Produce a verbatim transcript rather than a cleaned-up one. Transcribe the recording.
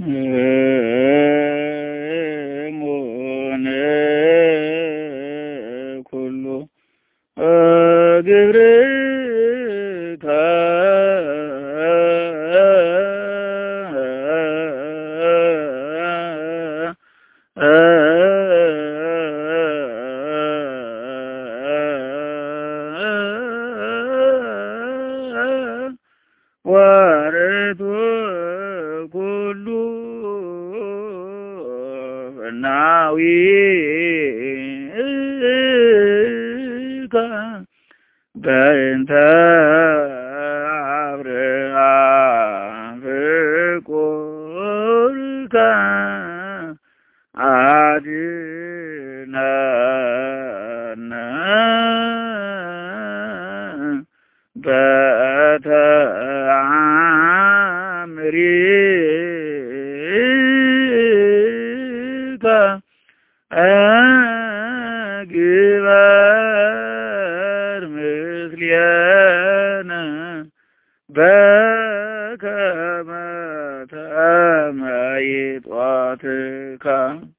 እሙነ ኩሉ ግብርከ ወርቱ ኩሉ ናዊከ በእንተ አብርሃም ፍቁርከ አድኅነነ በተአምሪከ ግበር ምስሌነ በከመ ተመይጦትከ